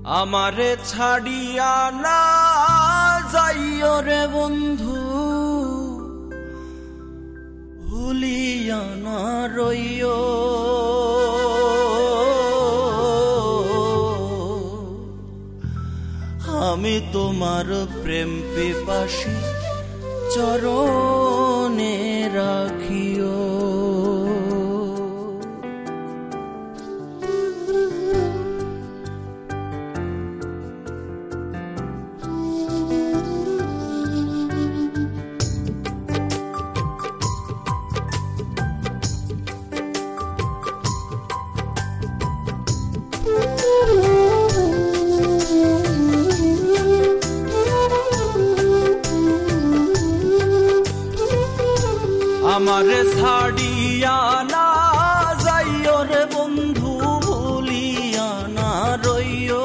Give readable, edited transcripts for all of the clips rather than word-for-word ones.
আমারে ছাড়িয়া না যাইও রে বন্ধু, ভুলিয়া না রইও। আমি তোমার প্রেম পিপাসী চরণে রাখিও। আমারে ছাড়িয়া না যাইও রে বন্ধু, ভুলিয়া না রইও।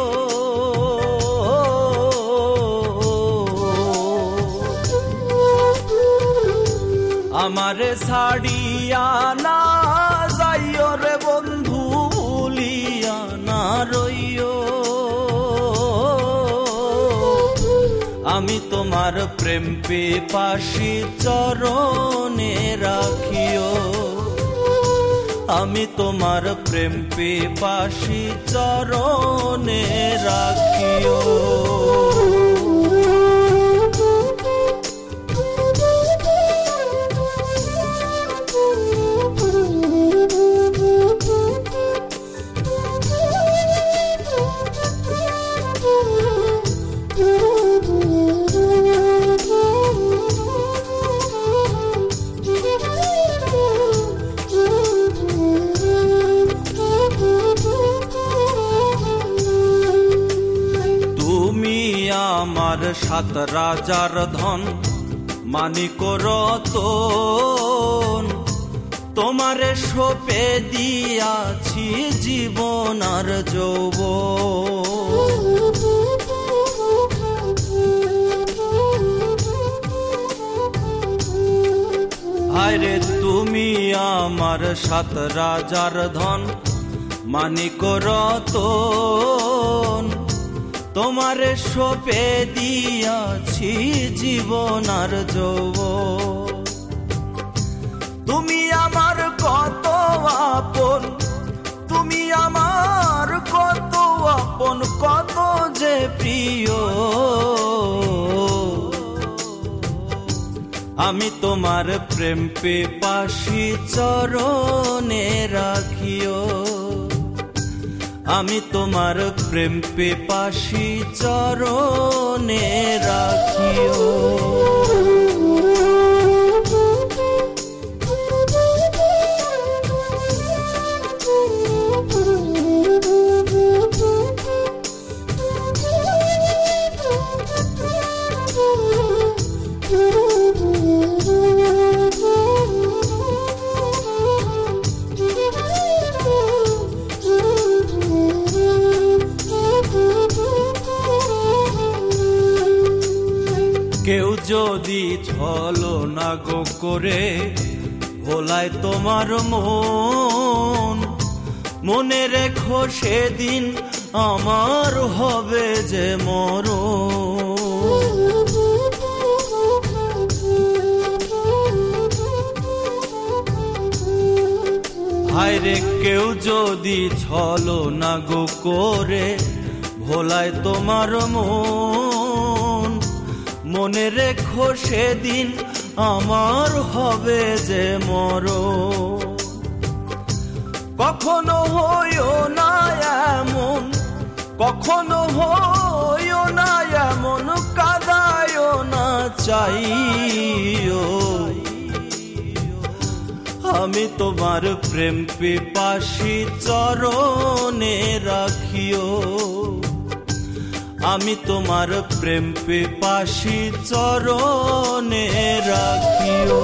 আমারে ছাড়িয়া না যাইও রে বন্ধু, ভুলিয়া না রইও। আমি তোমার প্রেম পিপাসী চরণে রাখিও। আমি তোমার প্রেম পিপাসী চরণে রাখিও। আমার সাত রাজার ধন, মানিক রতন, তোমারে সোপে দিয়াছি জীবন আর যৌবন। হায়রে তুমি আমার সাত রাজার ধন, মানিক রতন, তোমারে সোপে দিয়াছি জীবন আর যৌবন। তুমি আমার কত আপন, তুমি আমার কত আপন, কত যে প্রিয়। আমি তোমার প্রেম পিপাসী চরণে রাখিও। আমি তোমার প্রেম পিপাসী চরণে রাখিও। কেউ যদি ছলনা গো করে ভোলায় তোমার মন, মনে রেখো সেদিন আমার হবে যে মরণ। হায়রে কেউ যদি ছলনা গো করে ভোলায় তোমার মন, মনে রেখো সেদিন আমার হবে যে মরণ। কখনো হইও না এমন, কখনো হইও না এমন, কাঁদায়ও না চাইও। আমি তোমার প্রেম পিপাসী চরণে রাখিও। আমি তোমার প্রেম পিপাসী চরণে রাখিও।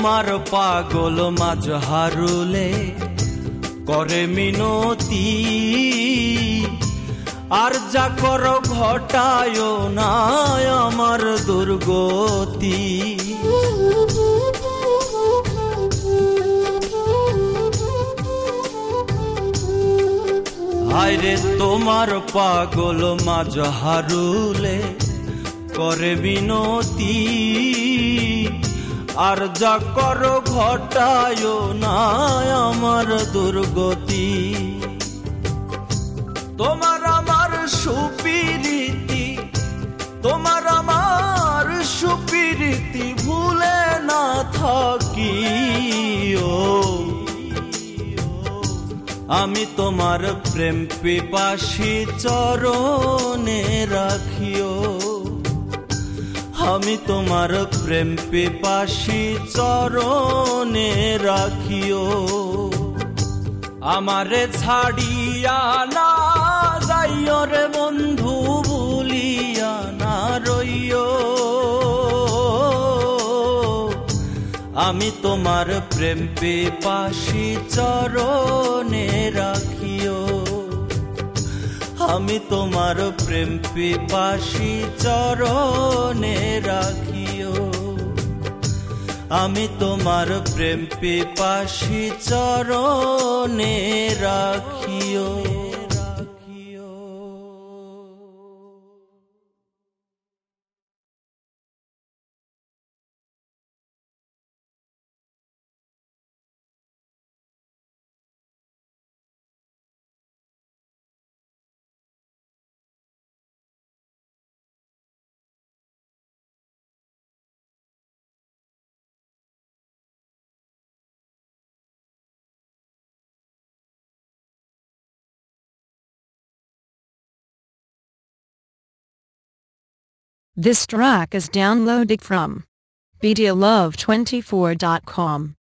তোমার পাগল মাজহারুলে করে মিনতি, আর যা করো ঘটায় না আমার দুর্গতি। হায়রে তোমার পাগল মাজহারুলে করে বিনতি, আর যা করো ঘটায় না আমার দুর্গতি। তোমার আমার সুপিরিতি, তোমার আমার সুপিরিতি ভুলে না থাকি। আমি তোমার প্রেম পিপাসী চরণে রাখিও, আমি তোমার প্রেম পিপাসী চরণে রাখিও। আমারে ছাড়িয়া না যাইও রে বন্ধু, ভুলিয়া না রইও। আমি তোমার প্রেম পিপাসী চরণে রাখিও, আমি তোমার প্রেম পিপাসী চরণে রাখিও, আমি তোমার প্রেম পিপাসী চরণে রাখিও। This track is downloaded from BeDeaLove24.com.